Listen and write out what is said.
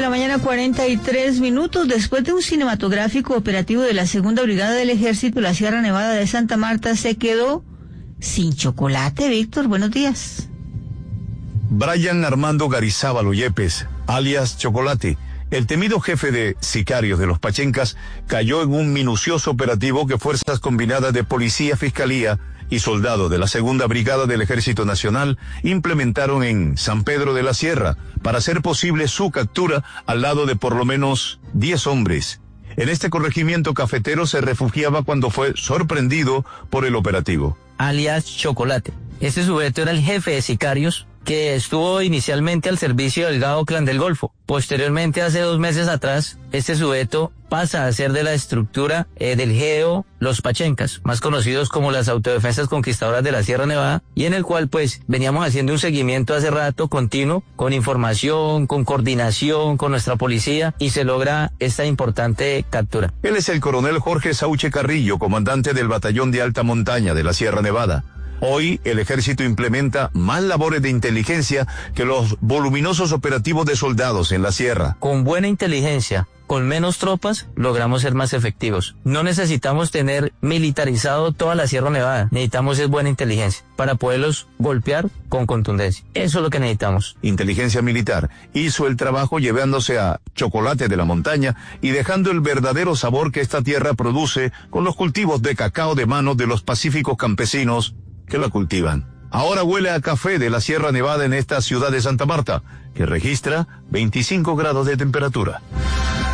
la mañana, 43 minutos. Después de un cinematográfico operativo de la Segunda Brigada del Ejército, la Sierra Nevada de Santa Marta se quedó sin chocolate. Víctor, buenos días. Brian Armando Garizábal Yepes, alias Chocolate, el temido jefe de sicarios de los Pachencas, cayó en un minucioso operativo que fuerzas combinadas de policía, fiscalía y soldados de la Segunda Brigada del Ejército Nacional implementaron en San Pedro de la Sierra para hacer posible su captura al lado de por lo menos 10 hombres. En este corregimiento cafetero se refugiaba cuando fue sorprendido por el operativo. Alias Chocolate. Este sujeto era el jefe de sicarios que estuvo inicialmente al servicio del Gao Clan del Golfo. Posteriormente, hace 2 meses atrás, este sujeto pasa a ser de la estructura del GEO Los Pachencas, más conocidos como las Autodefensas Conquistadoras de la Sierra Nevada, y en el cual pues veníamos haciendo un seguimiento hace rato continuo, con información, con coordinación, con nuestra policía, y se logra esta importante captura. Él es el coronel Jorge Sauche Carrillo, comandante del Batallón de Alta Montaña de la Sierra Nevada. Hoy el ejército implementa más labores de inteligencia que los voluminosos operativos de soldados en la sierra. Con buena inteligencia, con menos tropas, logramos ser más efectivos. No necesitamos tener militarizado toda la Sierra Nevada. Necesitamos es buena inteligencia para poderlos golpear con contundencia. Eso es lo que necesitamos. Inteligencia militar hizo el trabajo llevándose a Chocolate de la Montaña y dejando el verdadero sabor que esta tierra produce con los cultivos de cacao de manos de los pacíficos campesinos que la cultivan. Ahora huele a café de la Sierra Nevada en esta ciudad de Santa Marta, que registra 25 grados de temperatura.